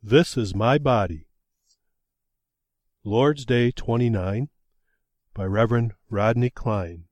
This is My Body. Lord's Day 29 by Reverend Rodney Klein.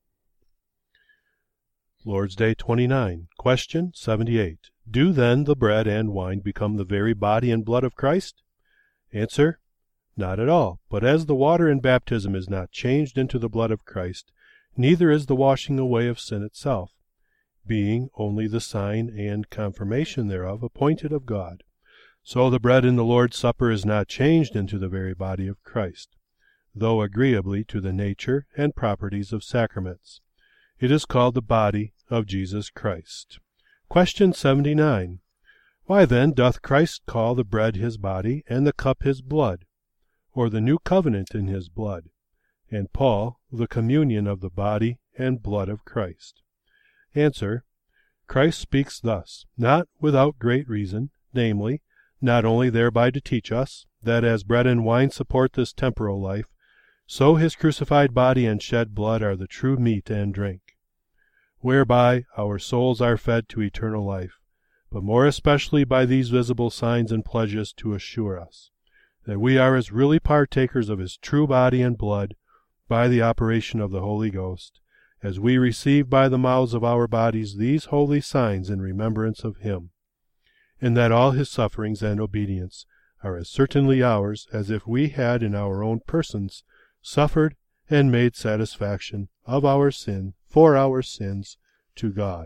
Lord's Day 29. Question 78. Do then the bread and wine become the very body and blood of Christ? Answer: not at all. But as the water in baptism is not changed into the blood of Christ, neither is the washing away of sin itself, being only the sign and confirmation thereof appointed of God. So the bread in the Lord's Supper is not changed into the very body of Christ, though agreeably to the nature and properties of sacraments. It is called the body of Jesus Christ. Question 79. Why then doth Christ call the bread his body, and the cup his blood, or the new covenant in his blood, and Paul the communion of the body and blood of Christ? Answer: Christ speaks thus, not without great reason, namely, not only thereby to teach us, that as bread and wine support this temporal life, so his crucified body and shed blood are the true meat and drink, whereby our souls are fed to eternal life, but more especially by these visible signs and pledges to assure us that we are as really partakers of his true body and blood by the operation of the Holy Ghost, as we receive by the mouths of our bodies these holy signs in remembrance of him, and that all his sufferings and obedience are as certainly ours as if we had in our own persons suffered and made satisfaction of our sin for our sins to God.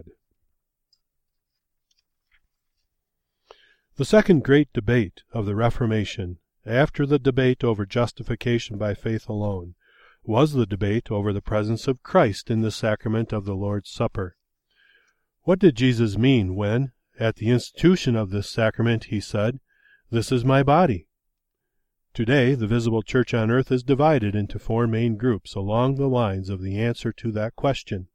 The second great debate of the Reformation, after the debate over justification by faith alone, was the debate over the presence of Christ in the sacrament of the Lord's Supper. What did Jesus mean when, at the institution of this sacrament, he said, "This is my body"? Today, the visible church on earth is divided into four main groups along the lines of the answer to that question.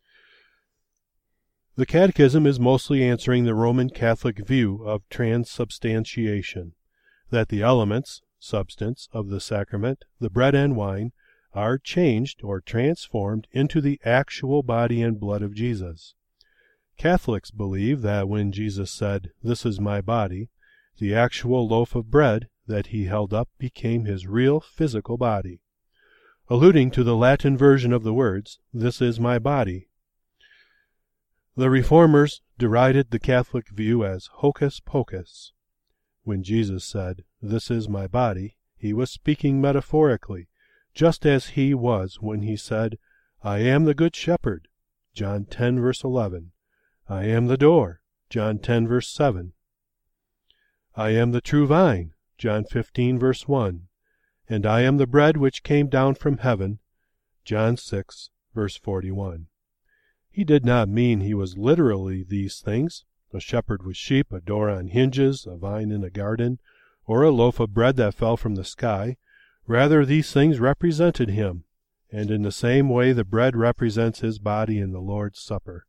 The Catechism is mostly answering the Roman Catholic view of transubstantiation, that the elements, substance, of the sacrament, the bread and wine, are changed or transformed into the actual body and blood of Jesus. Catholics believe that when Jesus said, "This is my body," the actual loaf of bread that he held up became his real physical body, alluding to the Latin version of the words, "This is my body." The Reformers derided the Catholic view as hocus pocus. When Jesus said, "This is my body," he was speaking metaphorically, just as he was when he said, "I am the good shepherd," John 10, verse 11. "I am the door," John 10, verse 7. "I am the true vine," John 15, verse 1. And "I am the bread which came down from heaven," John 6, verse 41. He did not mean he was literally these things, a shepherd with sheep, a door on hinges, a vine in a garden, or a loaf of bread that fell from the sky. Rather, these things represented him, and in the same way the bread represents his body in the Lord's Supper.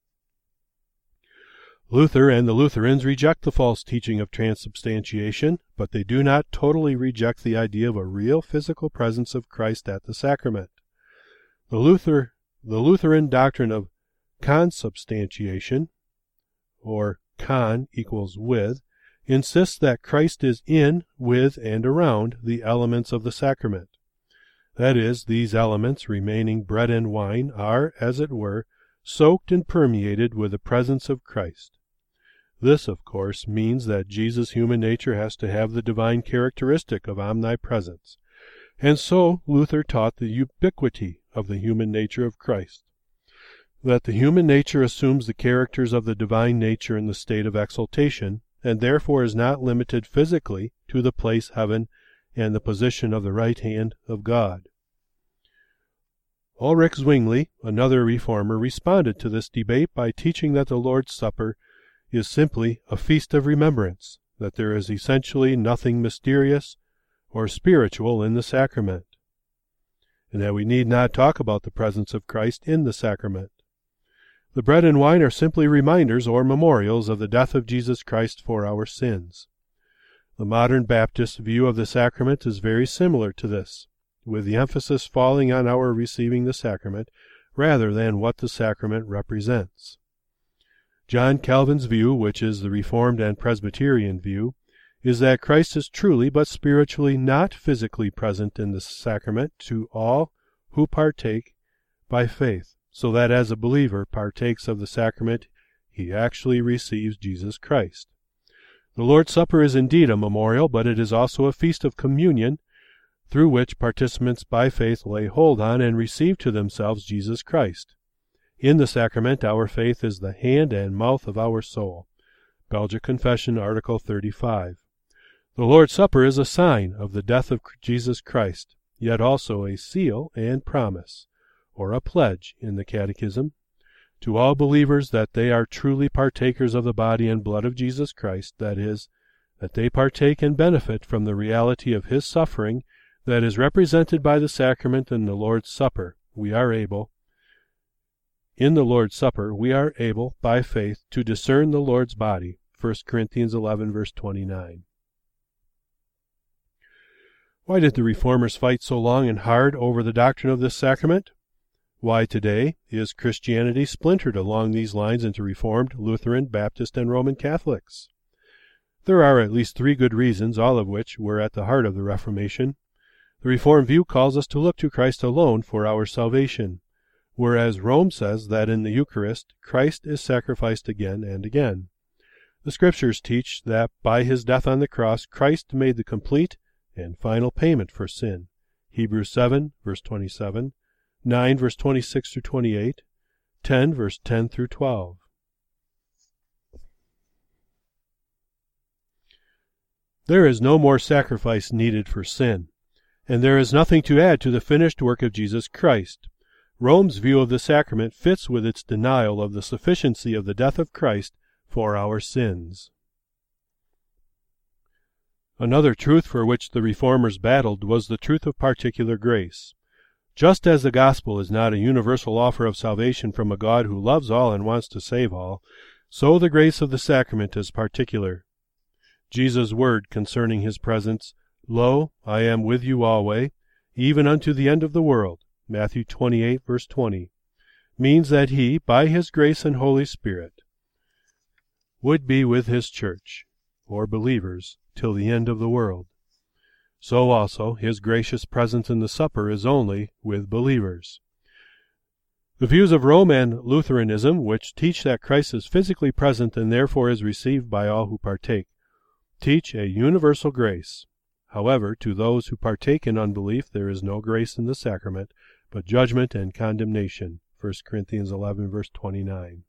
Luther and the Lutherans reject the false teaching of transubstantiation, but they do not totally reject the idea of a real physical presence of Christ at the sacrament. The Lutheran doctrine of consubstantiation, or con equals with, insists that Christ is in, with, and around the elements of the sacrament. That is, these elements, remaining bread and wine, are, as it were, soaked and permeated with the presence of Christ. This, of course, means that Jesus' human nature has to have the divine characteristic of omnipresence, and so Luther taught the ubiquity of the human nature of Christ, that the human nature assumes the characters of the divine nature in the state of exaltation, and therefore is not limited physically to the place heaven and the position of the right hand of God. Ulrich Zwingli, another reformer, responded to this debate by teaching that the Lord's Supper is simply a feast of remembrance, that there is essentially nothing mysterious or spiritual in the sacrament, and that we need not talk about the presence of Christ in the sacrament. The bread and wine are simply reminders or memorials of the death of Jesus Christ for our sins. The modern Baptist view of the sacrament is very similar to this, with the emphasis falling on our receiving the sacrament rather than what the sacrament represents. John Calvin's view, which is the Reformed and Presbyterian view, is that Christ is truly but spiritually not physically present in the sacrament to all who partake by faith, so that as a believer partakes of the sacrament, he actually receives Jesus Christ. The Lord's Supper is indeed a memorial, but it is also a feast of communion, through which participants by faith lay hold on and receive to themselves Jesus Christ. In the sacrament, our faith is the hand and mouth of our soul. Belgic Confession, Article 35. The Lord's Supper is a sign of the death of Jesus Christ, yet also a seal and promise, or a pledge in the Catechism, to all believers that they are truly partakers of the body and blood of Jesus Christ, that is, that they partake and benefit from the reality of his suffering that is represented by the sacrament in the Lord's Supper. In the Lord's Supper, we are able, by faith, to discern the Lord's body. 1 Corinthians 11, verse 29. Why did the Reformers fight so long and hard over the doctrine of this sacrament? Why today is Christianity splintered along these lines into Reformed, Lutheran, Baptist, and Roman Catholics? There are at least 3 good reasons, all of which were at the heart of the Reformation. The Reformed view calls us to look to Christ alone for our salvation, whereas Rome says that in the Eucharist, Christ is sacrificed again and again. The Scriptures teach that by his death on the cross, Christ made the complete and final payment for sin. Hebrews 7, verse 27, 9, verse 26 through 28, 10, verse 10 through 12. There is no more sacrifice needed for sin, and there is nothing to add to the finished work of Jesus Christ. Rome's view of the sacrament fits with its denial of the sufficiency of the death of Christ for our sins. Another truth for which the Reformers battled was the truth of particular grace. Just as the gospel is not a universal offer of salvation from a God who loves all and wants to save all, so the grace of the sacrament is particular. Jesus' word concerning his presence, "Lo, I am with you always, even unto the end of the world," Matthew 28, verse 20, means that he, by his grace and Holy Spirit, would be with his church, or believers, till the end of the world. So also his gracious presence in the supper is only with believers. The views of Rome and Lutheranism, which teach that Christ is physically present and therefore is received by all who partake, teach a universal grace. However, to those who partake in unbelief there is no grace in the sacrament, but judgment and condemnation. 1 Corinthians 11, verse 29.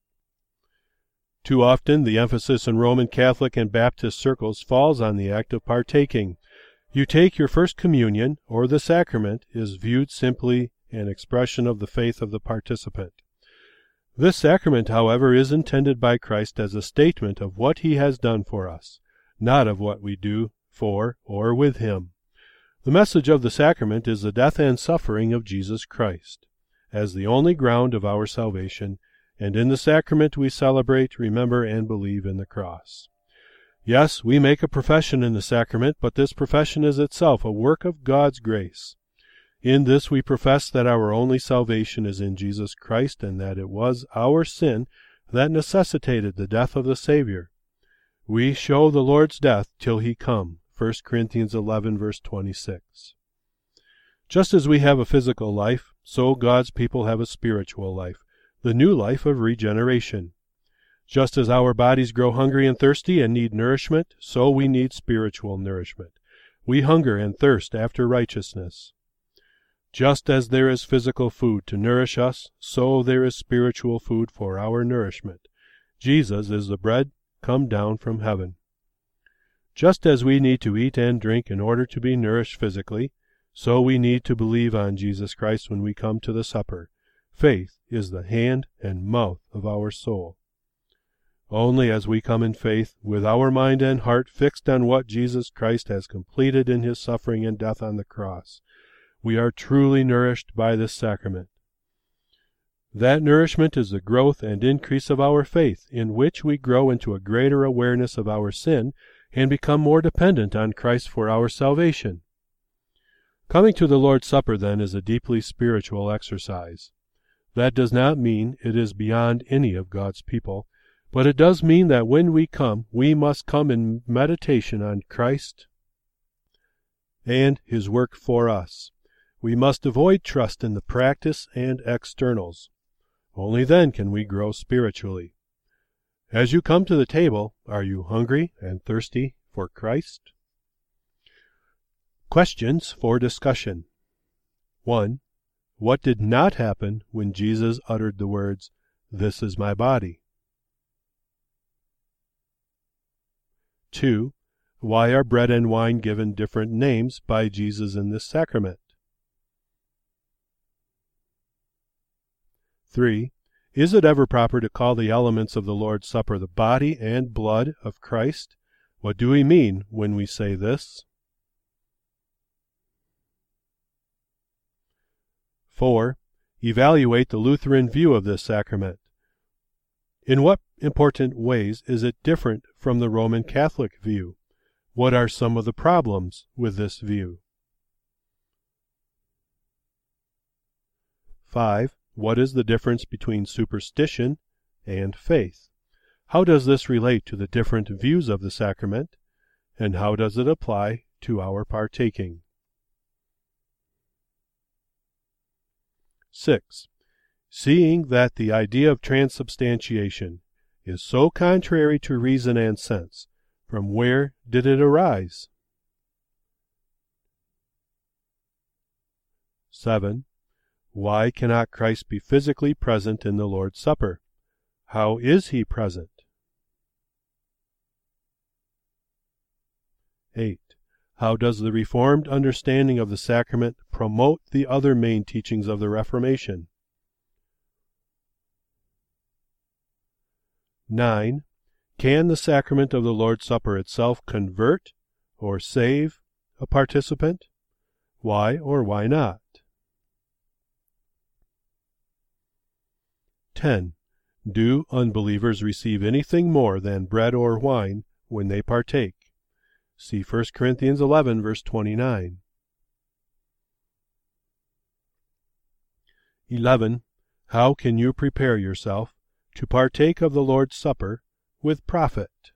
Too often the emphasis in Roman Catholic and Baptist circles falls on the act of partaking. You take your first communion, or the sacrament, is viewed simply an expression of the faith of the participant. This sacrament, however, is intended by Christ as a statement of what he has done for us, not of what we do for or with him. The message of the sacrament is the death and suffering of Jesus Christ, as the only ground of our salvation, and in the sacrament we celebrate, remember, and believe in the cross. Yes, we make a profession in the sacrament, but this profession is itself a work of God's grace. In this we profess that our only salvation is in Jesus Christ, and that it was our sin that necessitated the death of the Savior. We show the Lord's death till he come. 1 Corinthians 11, verse 26. Just as we have a physical life, so God's people have a spiritual life, the new life of regeneration. Just as our bodies grow hungry and thirsty and need nourishment, so we need spiritual nourishment. We hunger and thirst after righteousness. Just as there is physical food to nourish us, so there is spiritual food for our nourishment. Jesus is the bread come down from heaven. Just as we need to eat and drink in order to be nourished physically, so we need to believe on Jesus Christ when we come to the supper. Faith is the hand and mouth of our soul. Only as we come in faith, with our mind and heart fixed on what Jesus Christ has completed in his suffering and death on the cross, we are truly nourished by this sacrament. That nourishment is the growth and increase of our faith, in which we grow into a greater awareness of our sin and become more dependent on Christ for our salvation. Coming to the Lord's Supper, then, is a deeply spiritual exercise. That does not mean it is beyond any of God's people, But it does mean that when we come, we must come in meditation on Christ and His work for us. We must avoid trust in the practice and externals. Only then can we grow spiritually. As you come to the table, are you hungry and thirsty for Christ? Questions for discussion. 1. What did not happen when Jesus uttered the words, "This is my body"? 2. Why are bread and wine given different names by Jesus in this sacrament? 3. Is it ever proper to call the elements of the Lord's Supper the body and blood of Christ? What do we mean when we say this? 4. Evaluate the Lutheran view of this sacrament. In what important ways is it different from the Roman Catholic view? What are some of the problems with this view? 5. What is the difference between superstition and faith? How does this relate to the different views of the sacrament, and how does it apply to our partaking? 6. Seeing that the idea of transubstantiation is so contrary to reason and sense, from where did it arise? 7. Why cannot Christ be physically present in the Lord's Supper? How is He present? 8. How does the Reformed understanding of the sacrament promote the other main teachings of the Reformation? 9. Can the sacrament of the Lord's Supper itself convert or save a participant? Why or why not? 10. Do unbelievers receive anything more than bread or wine when they partake? See 1 Corinthians 11, verse 29. 11. How can you prepare yourself to partake of the Lord's Supper with profit?